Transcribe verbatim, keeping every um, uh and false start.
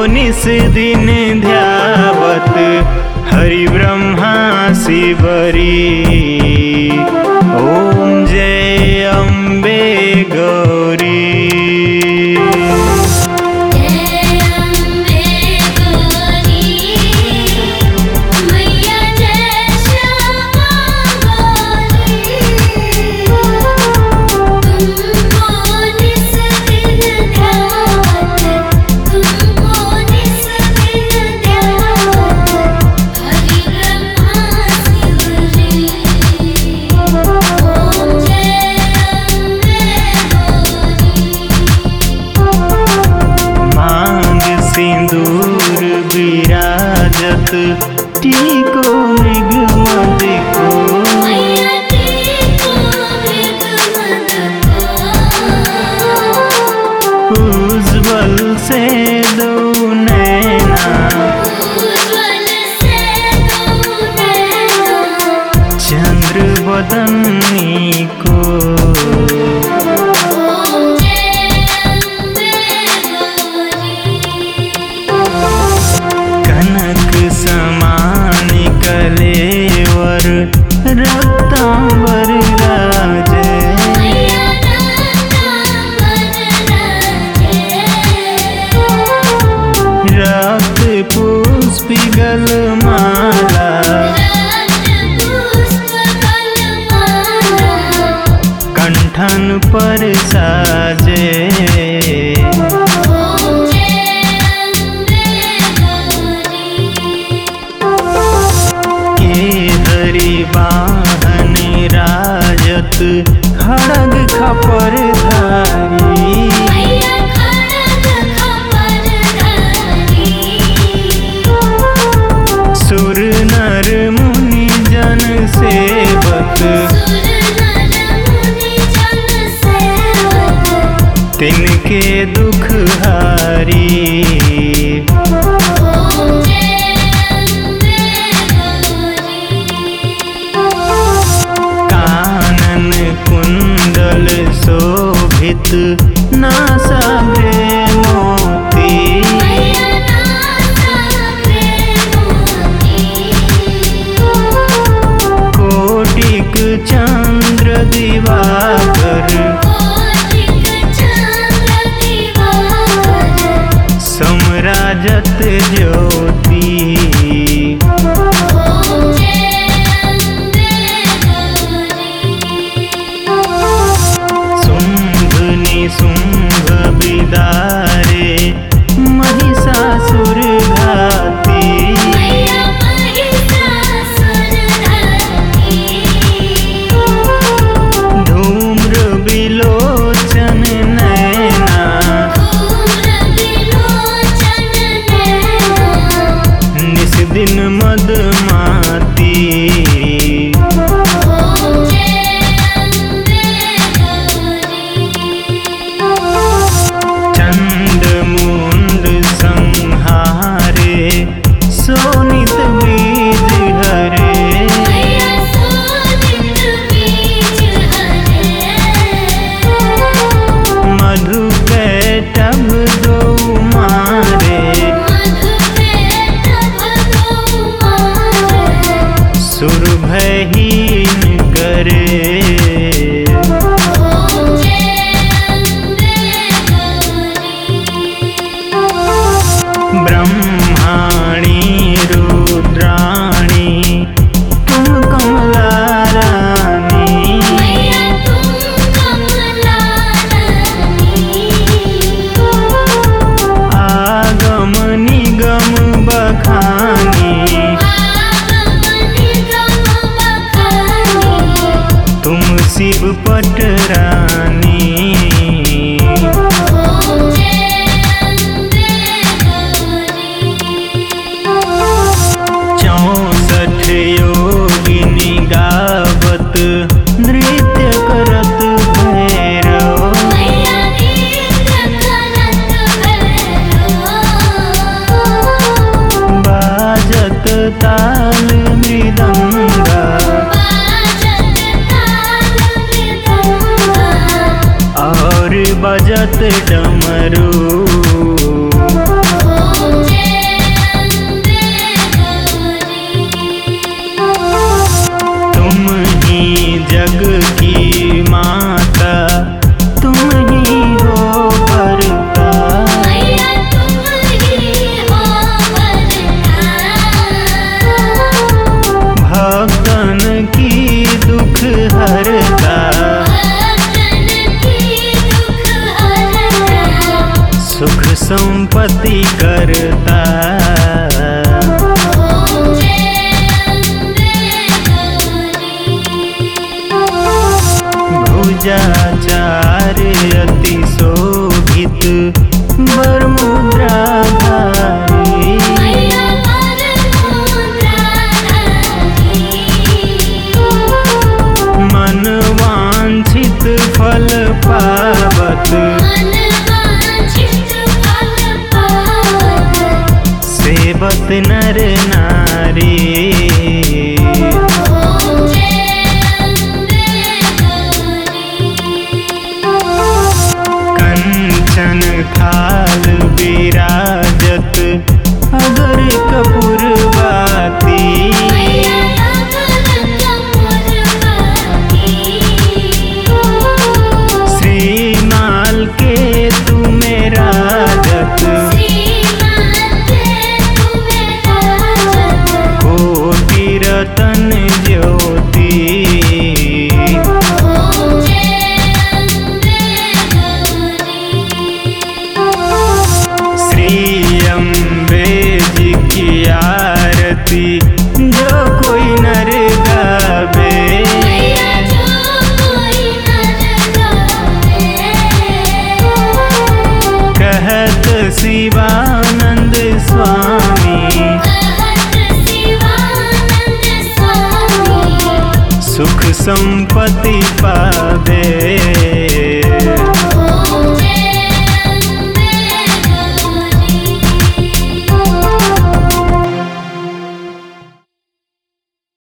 निस दिन ध्यावत हरि ब्रह्मा शिवरी। ओम जय अम्बे गौरी। सिंदूर विराजत टीको मृग मद को। उज्ज्वल से दो नैना चंद्र बदनी को। समान कलेवर रत्नांबर राजे। रक्त पुष्पिगल माला कंठन पर साजे। वाहन राजत खड़ग खपर धारी। सुर नर मुनि जन सेवक तिनके दुख हारी। कुंडल शोभित नासा मोती। कोटिक चंद्र दिवाकर समराजत ज्योति। शुंभ बिदारे महिषासुर घाती। धूम्र बिलोचन नैना निस दिन मदमाती। सोनित बीज हरे मधु कैटभ दो मारे। सुर भयहीन करे ब्रह्माणी रुद्राणी तुम कमला रानी। आगम निगम बखानी तुम शिव पटरानी। योगिनी गावत नृत्य करत भैरव। बाजत ताल मृदंगा और बजत डमरू। सहित नर नारी। कंचन थाल विराजत अगर कपूर बाती। श्रीमाल के तुम्हें राजत कोटि रतन ज्योति। श्री अम्बे जी की आरती जो कोई नर गावे। कहत शिवानंद स्वामी सुख संपत्ति पावे।